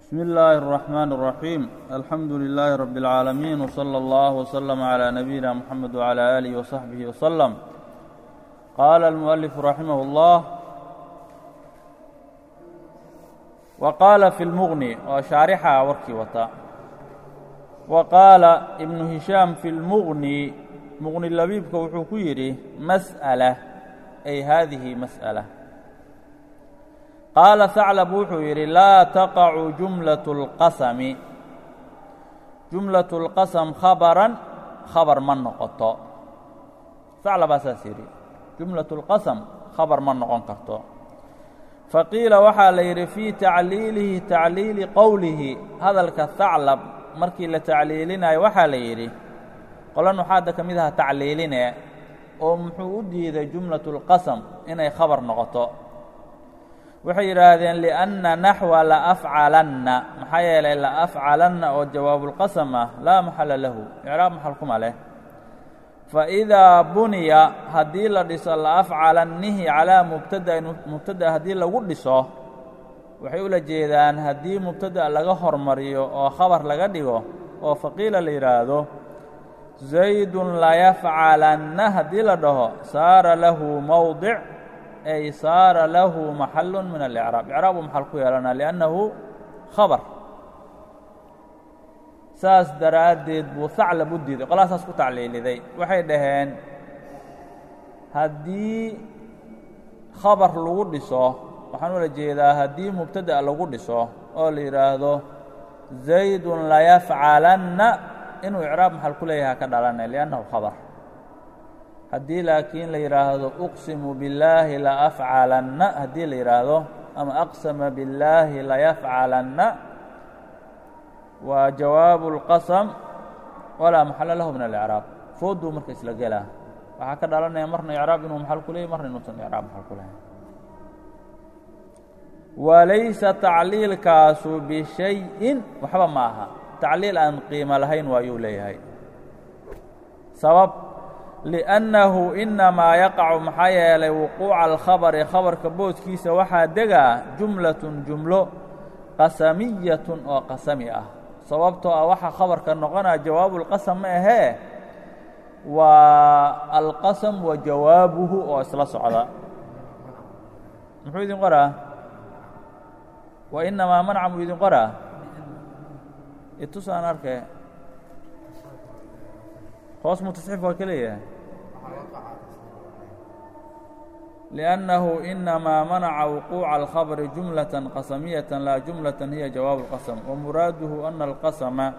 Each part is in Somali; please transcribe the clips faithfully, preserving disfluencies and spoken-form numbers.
بسم الله الرحمن الرحيم الحمد لله رب العالمين وصلى الله وسلم على نبينا محمد وعلى آله وصحبه وسلم. قال المؤلف رحمه الله: وقال في المغني وشارحها وركي وتا وقال ابن هشام في المغني مغني اللبيب كوحو كيري مسألة أي هذه مسألة. قال ثعلب wuxuu yidhi laa taqacu jumlaة الqasm jumlaة الqasm khabaran khabar ma noqoto. ثaclabaa saas yidhi jumlaة الqasm khabar ma noqon karto. faqiila waxaa la yidhi fii tacliilihi tacliili qowlihi hadalka ثaclab markii la tacliilinayo waxaa la yidhi qolan waxaa hadda ka mid aha tacliiline oo muxuu u diiday jumlaة الqasm inay khabar noqoto. waxay yidhaahdeen liأnna naxwa laafcalanna maxaa yeelay laafcalanna oo jawaabulqasam ah laa maxala lahu icraab maxal kuma leh. faidaa buniya haddii la dhiso laafcalannihi calaa mubtadain mubtada haddii lagu dhiso waxay ula jeedaan haddii mubtada laga hormariyo oo khabar laga dhigo oo faqiila la yidhaahdo zaydun layafcalanna haddii la dhaho saara lahu mowdic ay saara lahu maxalu min alicraab icraabu maxal ku yeelana liannahu khabar. saas daraaddeed buu haclab u diiday qolaa saas ku tacliiliday waxay dhaheen haddii khabar lagu dhiso waxaan ula jeedaa haddii mubtada lagu dhiso oo la yidhaahdo zaydun layafcalanna inuu icraab maxal ku leeyaha ka dhalanay liannahu khabar. haddii laakiin la yidhaahdo uqsimu billaahi laafcalanna haddii la yidhaahdo ama aqsama billaahi layafcalanna waa jawaabu اlqasm walaa maxala lahu min alicraab fooduu marka isla gelaa waxaa ka dhalanaya marna icraab inuu maxal ku leeyay marna inuusan icraab maxal ku lahayn. walaysa tacliilkaasu bishayin waxba ma aha tacliil aan qiimo lahayn waayuu leeyahay. sabab liأnnahu inamaa yaqacu maxaa yeelay wuquuca alkhabari khabarka booskiisa waxaa degaa jumlatun jumlo qasamiyatun oo qasami ah. sababtoo ah waxa khabarka noqonaya jawaabulqasam ma ahee waa alqasam wa jawaabuhu oo isla socda. muxuu idin qoraa wa inamaa manca muu idin qoraa itus aan arke hoos mutasxif waa ka leeyahay liأnnahu inamaa manaca wuquuca alkhabri jumlaةa qasamiyata laa jumlaةa hiya jawaab اlqasm wamuraaduhu ana alqasma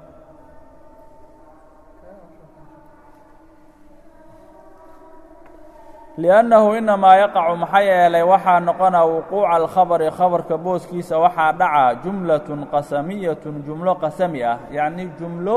liأnnahu inamaa yaqacu maxaa yeelay waxaa noqona wuquuca alkhabri khabarka booskiisa waxaa dhaca jumlaة qasamiyat jumlo qasami ah yacni jumlo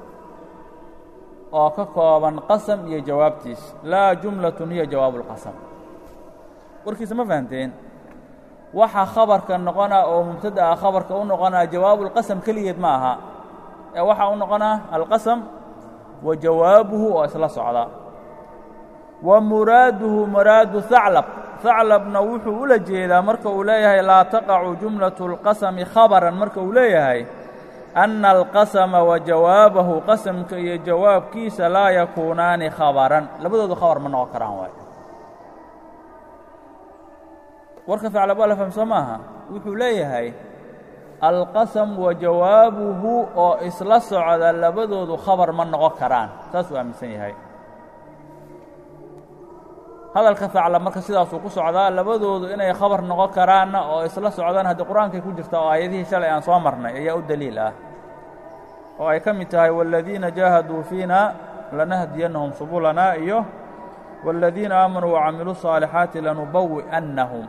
oo ka kooban qasam iyo jawaabtiis laa jumlatun hiya jawaabu اlqasam. warkiisa ma fahamteen waxa khabarka noqonaa oo mubtada ah khabarka u noqonaa jawaabulqasam keligeed ma aha ee waxaa u noqonaa alqasam wa jawaabuhu oo isla socda. wa muraaduhu muraadu haclab haclabna wuxuu ula jeedaa marka uu leeyahay laa taqacu jumlaةu اlqasmi khabaran marka uu leeyahay أna alqasma wa jawaabahu qasamka iyo jawaabkiisa laa yakuunaani khabaran labadoodu khabar ma noqon karaan waay. warka haclab waa la fahamsoo maaha wuxuu leeyahay alqasam wa jawaabuhu oo isla socda labadoodu khabar ma noqon karaan saasuu aaminsan yahay. hadalka haclab marka sidaasuu ku socdaa labadoodu inay khabar noqon karaanna oo isla socdaan haddii qur-aankay ku jirta oo aayadihii shalay aan soo marnay ayaa u daliil ah oo ay ka mid tahay wاladiina jaahaduu fiina lanahdiyannahum subulana iyo wاladiina aamanuu wacamiluu الصaalixaati lanubawi'annahum.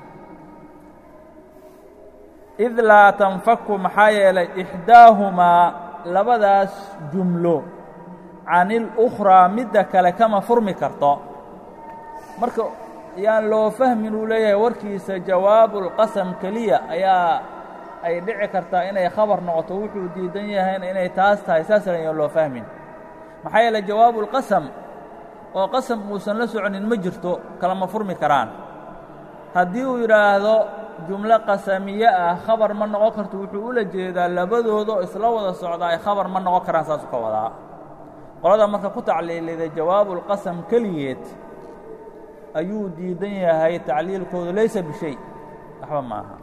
id laa tanfaku maxaa yeelay ixdaahumaa labadaas jumlo can اlأkhraa midda kale kama furmi karto. marka yaan loo fahmin uu leeyahay warkiisa jawaabulqasam keliya ayaa ay dhici kartaa inay khabar noqoto wuxuu diidan yahayna inay taas tahay saas ayaan loo fahmin. maxaa yeelay jawaabulqasam oo qasam uusan la soconin ma jirto kalama furmi karaan. haddii uu yidhaahdo jumlo qasamiye ah khabar ma noqon karto wuxuu ula jeedaa labadooda oo isla wada socda ay khabar ma noqon karaan saasuu ka wadaa qolada marka ku tacliiliday jawaabulqasam keligeed ayuu diidan yahay tacliilkoodu laysa bishay waxba ma aha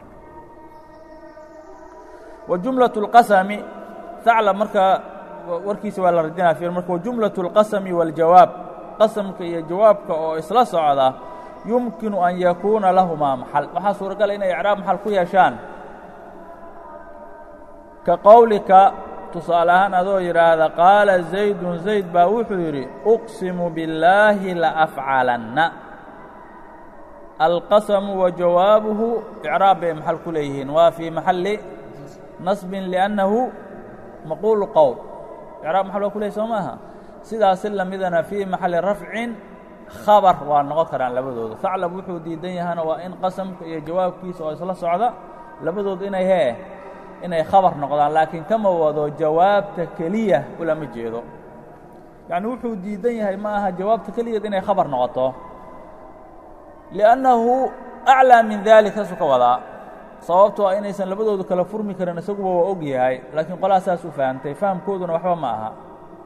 wa jumlaة اlqasami haclab marka warkiisa waa la radinaa fiir marka wajumlaة اlqasami wاljawaab qasamka iyo jawaabka oo isla socda yumkinu an yakuuna lahumaa maxal waxaa suuragala inay icraab maxal ku yeeshaan ka qowlika tusaale ahaan adoo yidhaahda qaala zaydun zayd baa wuxuu yidhi uqsimu billaahi laafcalanna alqasamu wa jawaabuhu icraab bay maxal ku leeyihiin waa fii maxalli nasbin liannahu maquulu qowl icraab maxal waa ku leeyahy soo maaha sidaasi lamidana fii maxalli rafcin khabar waa noqon karaan labadooda haclab wuxuu diidan yahana waa in qasamka iyo jawaabkiisa oo isla socda labadooda inay hee inay khabar noqdaan laakiin kama wado jawaabta keliya ulama jeedo yacni wuxuu diidan yahay ma aha jawaabta keligeed inay khabar noqoto liannahu aclaa min dalik saasuu ka wadaa sababtoo ah inaysan labadoodu kala furmi karin isaguba waa og yahay laakiin qolaha saas u fahamtay fahamkooduna waxba ma aha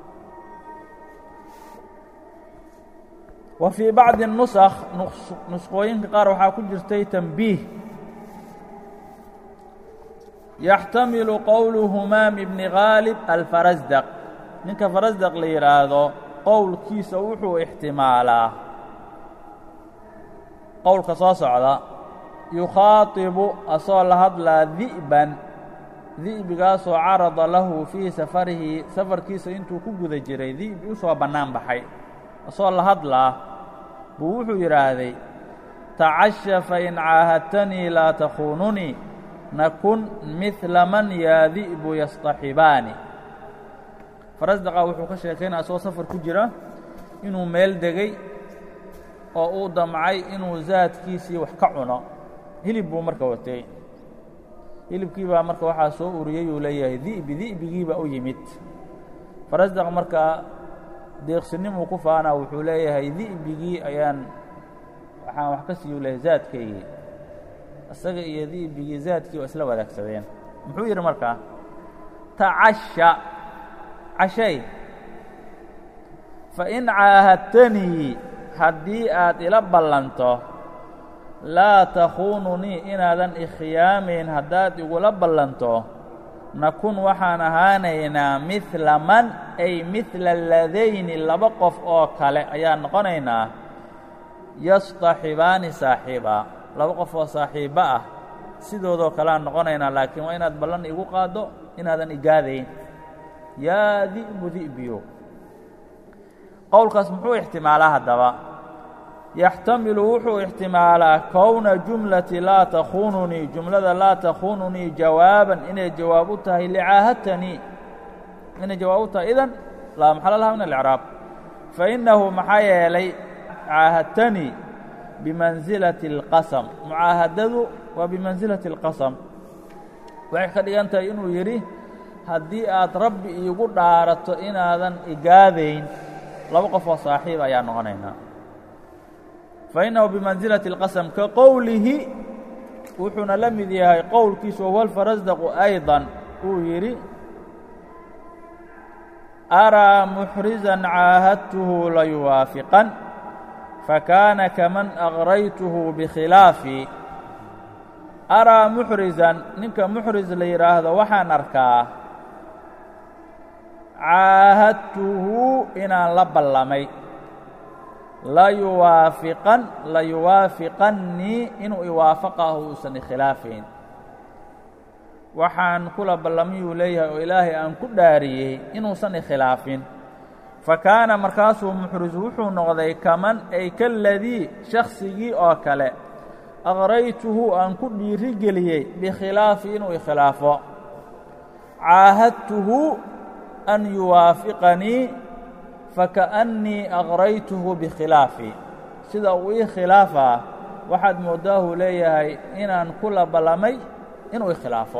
wa fii bacdi الnusakh nusqooyinka qaar waxaa ku jirtay tanbiih yaxtamilu qowlu humaam ibni khaalib alfarasdaq ninka farasdaq la yidhaahdo qowlkiisa wuxuu ixtimaalaa qowlka soo socda yukhaatibu asoo la hadlaa di'ban di'bigaasoo carada lahu fii safarihi safarkiisa intuu ku guda jiray di'bi u soo bannaan baxay asoo la hadlaa buu wuxuu yidhaahday tacasha fain caahadtanii laa takhuununii nakun midla man yaa di'bu yastaxibaani farasdaqa wuxuu ka sheekaynaya asoo safar ku jira inuu meel degay oo uu damcay inuu zaadkiisii wax ka cuno hilib buu marka watay hilibkii baa marka waxaa soo uriyey uu leeyahay di'bi di'bigii baa u yimid farasdaq markaa deeqsinimuu ku faanaa wuxuu leeyahay di'bigii ayaan waxaan wax ka siiyu lehay zaadkaygii isaga iyo di'bigii zaadkii waa isla wadaagsadeen muxuu yidhi markaa tacasha cashay fain caahadtanii haddii aad ila ballanto laa takhuununii inaadan ikhyaamayn haddaad igula ballanto nakun waxaan ahaanaynaa midla man ay midla ladayni laba qof oo kale ayaan noqonaynaa yastaxibaani saaxiiba laba qof oo saaxiibba ah sidoodoo kaleaan noqonaynaa laakiin waa inaad ballan igu qaaddo inaadan igaadayn yaa di'bu di'biyo qowlkaas muxuu ixtimaalaa haddaba yaxtamilu wuxuu ixtimaalaa kowna jumlati laa takhuununii jumlada laa takhuununii jawaaban inay jawaab u tahay licaahadtanii inay jawaab u tahay idan laa maxala laha min alicraab fainnahu maxaa yeelay caahadtanii bimansilati اlqasam mucaahadadu waa bimansilati اlqasam waxay ka dhigan tahay inuu yidhi haddii aad rabbi iigu dhaarato inaadan igaadayn laba qof oo saaxiib ayaa noqonaynaa fainnahu bimansilati اlqasam ka qowlihi wuxuuna la mid yahay qowlkiisu wahuwa alfarasdaqu ayضa uu yidhi araa muxrizan caahadtuhu layuwaafiqan fakaana kaman agraytuhu bikhilaafi araa muxrizan ninka muxris la yidhaahdo waxaan arkaa caahadtuhu inaan la ballamay layuwaafiqan layuwaafiqannii inuu iwaafaqahu uusan ikhilaafayn waxaan kula ballamiyuu leeyahay oo ilaahay aan ku dhaariyey inuusan ikhilaafin fakaana markaasuu muxris wuxuu noqday kaman ay kaladii shaksigii oo kale agraytuhu aan ku dhiiri geliyey bikhilaafi inuu ikhilaafo caahadtuhu an yuwaafiqanii fakaأnnii agraytuhu bikhilaafi sida uu ii khilaafaa waxaad mooddaahuu leeyahay inaan kula ballamay inuu ikhilaafo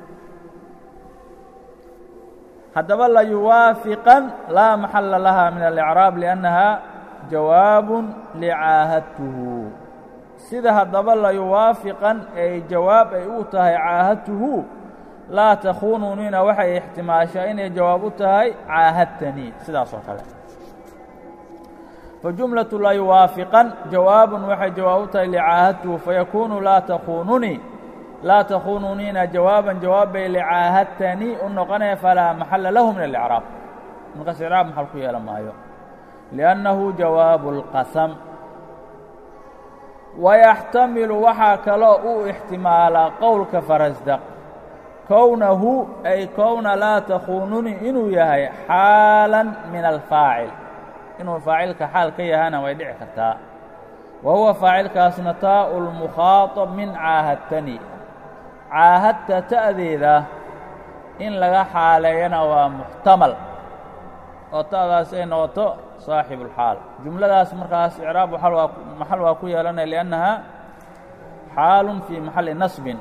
haddaba layuwaafiqan laa maxalla laha min alicraab liannaha jawaabun licaahadtuhu sida haddaba la yuwaafiqan ay jawaab ay u tahay caahadtuhu laa takhuununina waxay ixtimaashaa inay jawaab u tahay caahadtanii sidaas oo kale fajumlaةu laa yuwaafiqan jawaabun waxay jawaab u tahay licaahadtuhu fayakuunu laa takhuununii laa takhuununiina jawaaban jawaab bay licaahadtanii u noqonaya falaa maxala lahu min alicraab markaas icraab maxal ku yeelan maayo liannahu jawaabu اlqasam wayaxtamilu waxaa kaloo uu ixtimaalaa qowlka farasdaq kownahu ay kowna laa takhuununii inuu yahay xaalan min alfaacil inuu faacilka xaal ka yahana way dhici kartaa wa huwa faacilkaasna taa'u lmukhaaطab min caahadtanii caahadta ta'deeda in laga xaaleeyana waa muxtamal oo ta'daas ay noqoto saaxibu اlxaal jumladaas markaas icraab maxal waa ku yeelanaya liannaha xaalun fii maxalli nasbin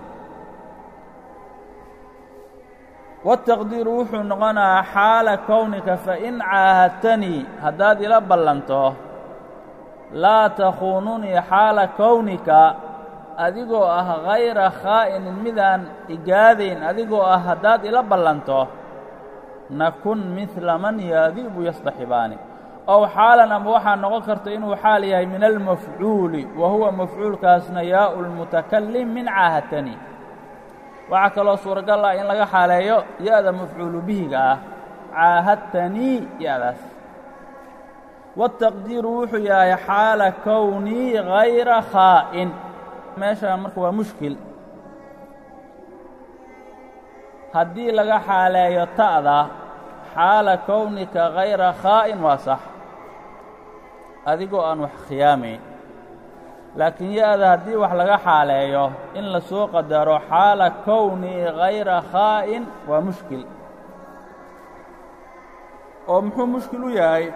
والتqديiru wuxuu noqonayaa xaala kownika fain caahadtanii haddaad ila ballanto laa takhuununii xaala kownika adigoo ah hayra khaa'inin midaan igaadayn adigoo ah haddaad ila ballanto nakun midla man yaadibu yastaxibaani ow xaalan ama waxaa noqon karta inuu xaal yahay min almafcuuli wa huwa mafcuulkaasna yaau lmutakalim min caahadtanii waxaa kaloo suuragal ah in laga xaaleeyo ya-da mafcuulu bihiga ah caahadtanii ya-daas waالtaqdiiru wuxuu yahay xaala kownii hayra khaa'in meeshaan marka waa mushkil haddii laga xaaleeyo ta'da xaala kownika hayra khaa'in waa sax adigoo aan wax khiyaamayn laakiin ya-da haddii wax laga xaaleeyo in la soo qadaro xaala kownii hayra khaa'in waa mushkil oo muxuu mushkil u yahay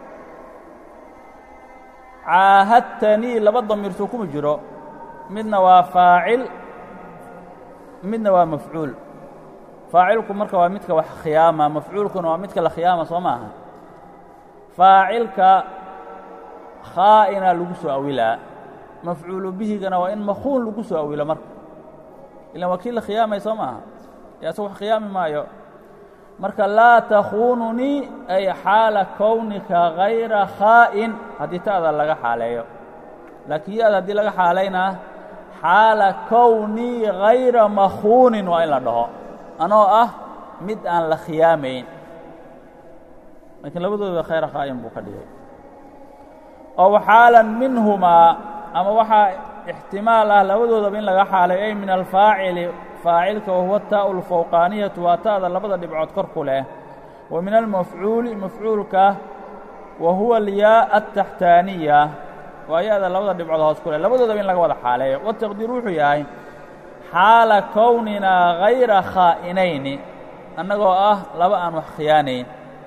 caahadtanii laba damiirtuu kuma jiro midna waa faacil midna waa mafcuul faacilku marka waa midka wax khiyaama mafcuulkuna waa midka la khiyaama soo maaha faacilka khaa'ina lagu soo awilaa mafcuulu bihigana waa in makhuun lagu soo awilo marka ilan waa kii la khiyaamay soo maaha ee asagu wax khiyaami maayo marka laa takhuununii ay xaala kownika hayra khaa'in haddii ta'da laga xaaleeyo laakiin ya-da haddii laga xaalaynaa xaala kownii hayra makhuunin waa in la dhaho anoo ah mid aan la khiyaamayn laakiin labadooda khayra khaa'in buu ka dhigay ow xaalan minhumaa ama waxaa ixtimaal ah labadoodaba in laga xaalayo ay min alfaacili faacilka wahuwa taa'u lfawqaaniyatu waa ta'da labada dhibcood kor ku leh wa min almafcuuli mafcuulka wa huwa alyaa ataxtaaniya waa ya-da labada dhibcood hoos ku leh labadoodaba in laga wada xaaleeyo wataqdiir wuxuu yahay xaala kowninaa hayra khaa'inayni annagoo ah laba aan wax khiyaanayn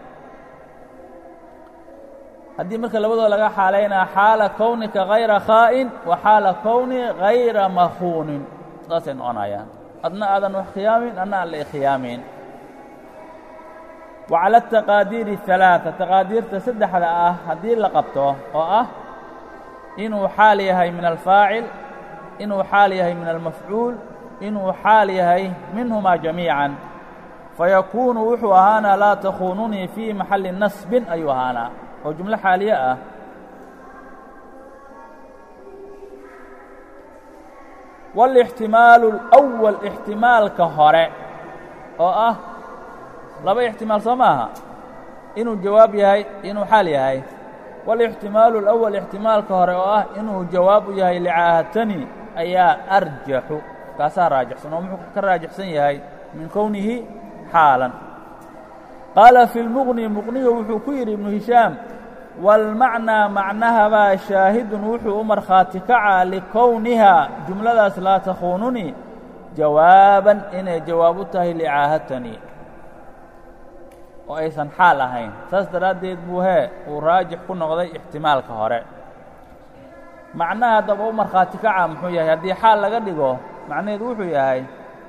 haddii marka labadooda laga xaalaynaa xaala kownika hayra khaa'in wa xaala kowni hayra makhuunin saasay noqonayaan adna aadan wax khiyaamin adna aan la ikhiyaamayn wa cala ataqaadiiri الثalaaثa taqaadiirta saddexda ah haddii la qabto oo ah inuu xaal yahay min alfaacil inuu xaal yahay min almafcuul inuu xaal yahay minhumaa jamiican fayakuunu wuxuu ahaanaa laa takhuununii fii maxalli nasbin ayuu ahaanaa oo jumlo xaaliye ah wاlاxtimaalu اlأwal ixtimaalka hore oo ah laba ixtimaal soo maaha inuu jawaab yahay inuu xaal yahay wاlاxtimaalu اlأwal ixtimaalka hore oo ah inuu jawaab u yahay licaahadtanii ayaa arjaxu kaasaa raajixsan oo muxuu ka raajixsan yahay min kownihi xaalan qaala fi lmuqni muqniga wuxuu ku yidhi ibnu hishaam wاlmacnaa macnahabaa shaahidun wuxuu u markhaati kacaa likownihaa jumladaas laa takhuununii jawaaban inay jawaab u tahay licaahadtanii oo aysan xaal ahayn saas daraaddeed buu hee uu raajix ku noqday ixtimaalka hore macnaha haddaba u markhaati kacaa muxuu yahay haddii xaal laga dhigo macnaheedu wuxuu yahay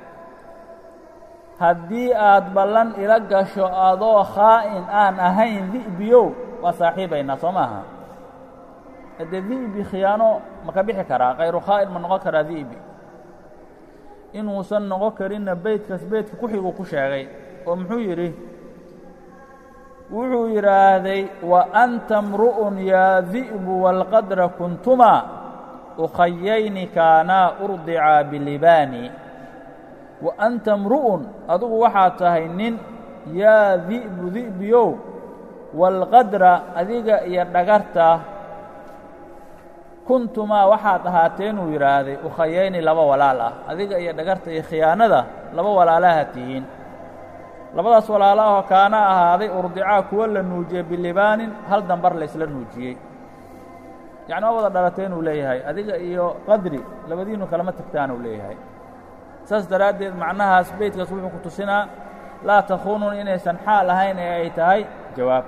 haddii aad ballan ila gasho adoo khaa'in aan ahayn di'biyow waa saaxiibaynaa soo maaha haddee di'bi khiyaano ma ka bixi karaa kayru khaa'in ma noqon karaa di'bi inuusan noqon karinna beydkaas beydka ku xiguu ku sheegay oo muxuu yidhi wuxuu yidhaahday wa anta mru'un yaa di'bu waalqadra kuntuma ukhayayni kaanaa urdicaa bilibaani wa anta mru'un adugu waxaad tahay nin yaa di'bu di'biyow waalqadra adiga iyo dhagarta kuntumaa waxaad ahaateenuu yidhaahday ukhayayni laba walaal ah adiga iyo dhagarta iyo khiyaanada laba walaalaha tihiin labadaas walaala ahoo kaana ahaaday urdicaa kuwa la nuujiyey bilibaanin hal dambar la isla nuujiyey yacni waa wada dhalateen uu leeyahay adiga iyo qadri labadiinu kalama tagtaan uu leeyahay saas daraaddeed macnahaas beydkaas wuxuu ku tusinaa laa takhuunuun inaysan xaal ahayn ee ay tahay jawaab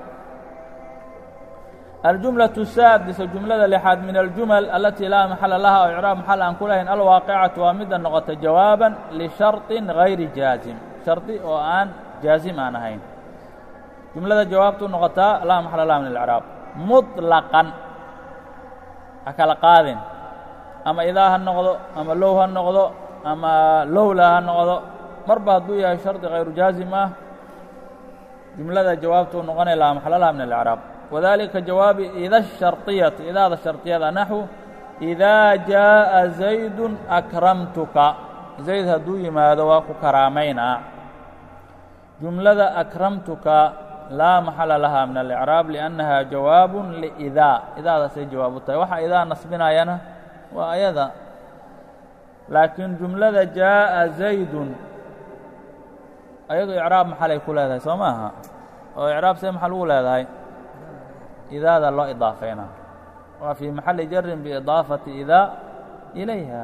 aljumlaة الsaadisa jumlada lixaad min aljumal alatii laa maxala laha oo icraab maxal aan ku lahayn alwaaqicatu waa midda noqota jawaaban lisharطin gayri jaazim shardi oo aan jaazim aan ahayn jumlada jawaabtu noqotaa laa maxala laha min alcraab muطlaqan ha kala qaadin ama idaa ha noqdo ama low ha noqdo ama lowla ha noqdo marba hadduu yahay shardi hayru jaazim ah jumlada jawaabtu noqonaya laa maxala laha min alcraab wadalika jawaabi ida الsharطiyatu idaada sharطiyada naxو idaa jaaءa زaydu akramtuka zayd hadduu yimaado waa ku karaamaynaa jumlada akramtuka laa maxala laha min alإcraab liأnnaha jawaab liidaa idaadaasay jawaab u tahay waxa idaa nasbinayana waa ayada laakiin jumlada jaaءa zaydun ayadu icraab maxalay ku leedahay soo maaha oo icraab see maxal ugu leedahay idaada loo idaafayna waa fii maxali jarin biidaafati idaa ilayha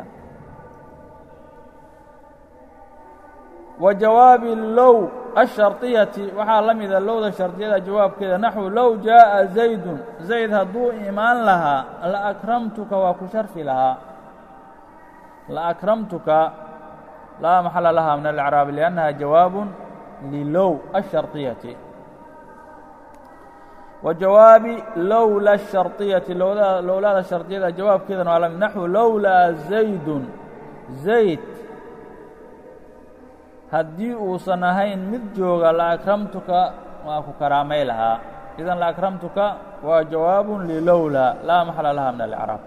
wa jawaabi low asharطiyati waxaa la mida lowda shardiyada jawaabkeeda naxو low jaaءa zaydun zayd hadduu imaan lahaa laakramtuka waa ku sharfi lahaa laakramtuka laa maxala laha min alإcraab liأnnaha jawaab lilow asharطiyati wa jawaabi lowla الsharطiyati lowlaada shardiyada jawaabkeedana waa lamid naxو lowlaa zaydun zayd haddii uusan ahayn mid jooga laakramtuka waa ku karaamay lahaa idan laakramtuka waa jawaab lilowla laa maxala laha min alإcraab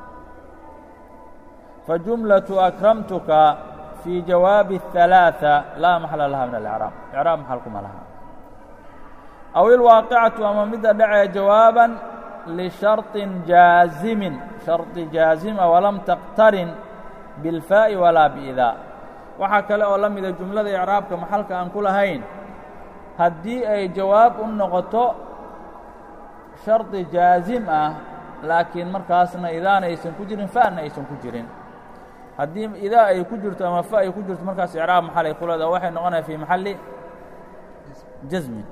fajumlaةu akramtuka fii jawaabi الثalaaثة laa maxala laha min alإcraab icraab maxal kuma laha aw ilwaaqicatu ama midda dhacee jawaaban lisharطin jaazimin sharطi jaazima walam taqtarin biاlfaa'i walaa biidaa waxaa kale oo la mida jumlada icraabka maxalka aan ku lahayn haddii ay jawaab u noqoto sharطi jaazim ah laakiin markaasna idaana aysan ku jirin fa'na aysan ku jirin haddii idaa ay ku jirto ama fa ay ku jirto markaas icraab maxalay ku leedaha waxay noqonaya fii maxali jasmin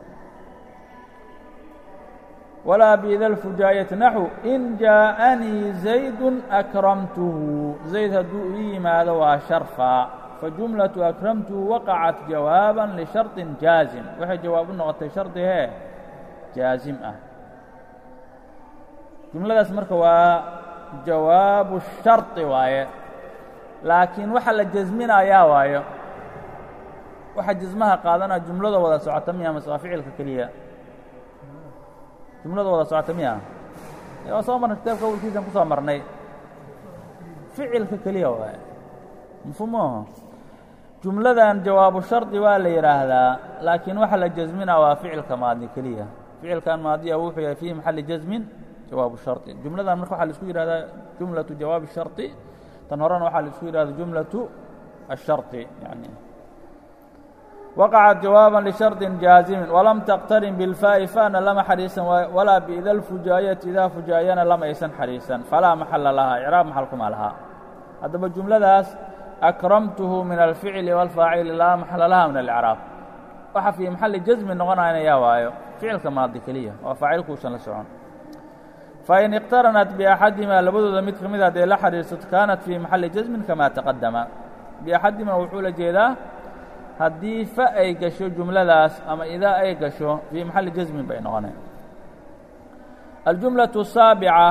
walaa biida اlfujaayati naxو in jaaءanii zaydu akramtuhu zayd hadduu ii yimaado waa sharfaa fajumlaةu akramtuhu waqacat jawaaba lisharطi jaazim waxay jawaab u noqotay shardigee jaazim ah jumladaas marka waa jawaabu الsharطi waaye laakiin waxa la jasminayaa waayo waxa jasmaha qaadanaa jumlada wada socota miya mase waa ficilka keliya jumlada wada socota miya waa soo marnay kitaabka awalkiisan ku soo marnay ficilka keliya waaye mafhuumaho jumladan jawaabu shardi waa la yidhaahdaa laakiin waxa la jasminaa waa ficilka maadi keliya ficilkan maadiya wuxuu yahay fii maxali jasmin jawaabu shardi jumladan marka waxaa la isku yidhahdaa jumlaةu jawaabi الsharطi tan horena waxaa la isku yidhahda jumlaةu الsharطi yani waqacat jawaaban lisharطin jaazimin walam taqtarin biاlfaa'i fa'na lama xariisan walaa biida اlfujaayati idaa fujaayana lama aysan xariisan falaa maxala lahaa icraab maxal kuma lahaa haddaba jumladaas akramtuhu min alficli wاlfaacili laa maxala laha min alإcraab waxa fii maxali jasmi noqonayna yaa waayo ficilka maadi keliya waa faacilkuusan la socon fain iqtaranat biaxadimaa labadooda mid ka mid hadday la xariirsato kaanat fii maxali jasmin kama taqadama biaxadimaa wuxuu la jeedaa haddii fa ay gasho jumladaas ama idaa ay gasho fii maxali jasmin bay noqoneen aljumlaةu الsaabica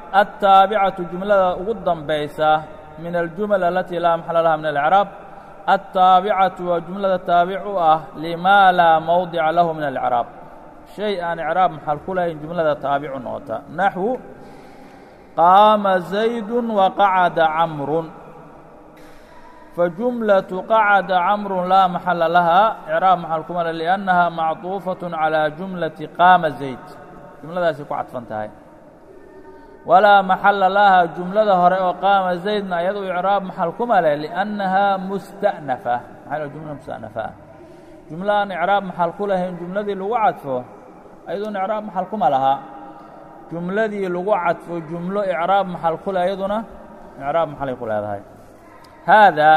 aلtaabicaةu jumlada ugu danbaysa min aljumal alatii laa maxala laha min alإcraab aلtaabicaةu waa jumlada taabic u ah limaa laa mowdica lahu min alإcraab shay aan icraab maxal ku lahayn jumlada taabicu noqota naxwu qaama زaydu waqacada camru fajumlaةu qacada camru laa maxala laha icraab maxal kuma le liأnnaha macطuufaة calىa jumlati qaama zayd jumladaasay ku cadfan tahay walaa maxala laha jumlada hore oo qaama zaydna iyadu icraab maxal kuma leh liأnnahaa musta'nafa maxaa jumla musta'nafa ah jumla aan icraab maxal ku lahayn jumladii lagu cadfo ayadoona icraab maxal kuma laha jumladii lagu cadfo jumlo icraab maxal ku leh iyaduna icraab maxalay ku leedahay haadaa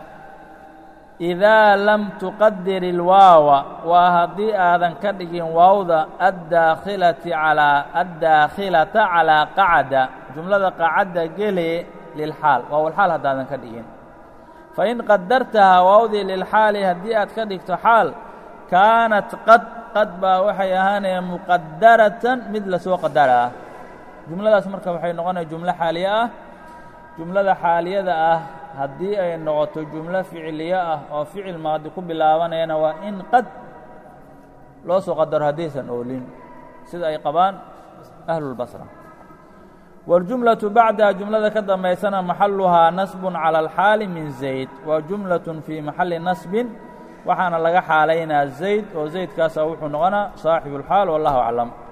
idaa lam tuqadir ilwaawa waa haddii aadan ka dhigin waawda addaakhilati calaa addaakhilata calaa qacda jumlada qacadda gele lilxaal waawlxaal haddaadan ka dhigin fain qadartahaa waawdii lilxaali haddii aad ka dhigto xaal kaanat qad qad baa waxay ahaanaya muqadaratan mid lasoo qadara ah jumladaas marka waxay noqonaya jumlo xaaliye ah jumlada xaaliyada ah haddii ay noqoto jumlo ficiliye ah oo ficil maadi ku bilaabanayana waa in qad loo soo qadaro haddaysan oolin sida ay qabaan ahlulbasra waاljumlaةu bacdaha jumlada ka dambaysana maxaluhaa nasbun calى alxaali min zayd waa jumlaة fii maxali nasbin waxaana laga xaalaynaa zayd oo zaydkaasa wuxuu noqonaa saaxibu اlxaal wallahu aclam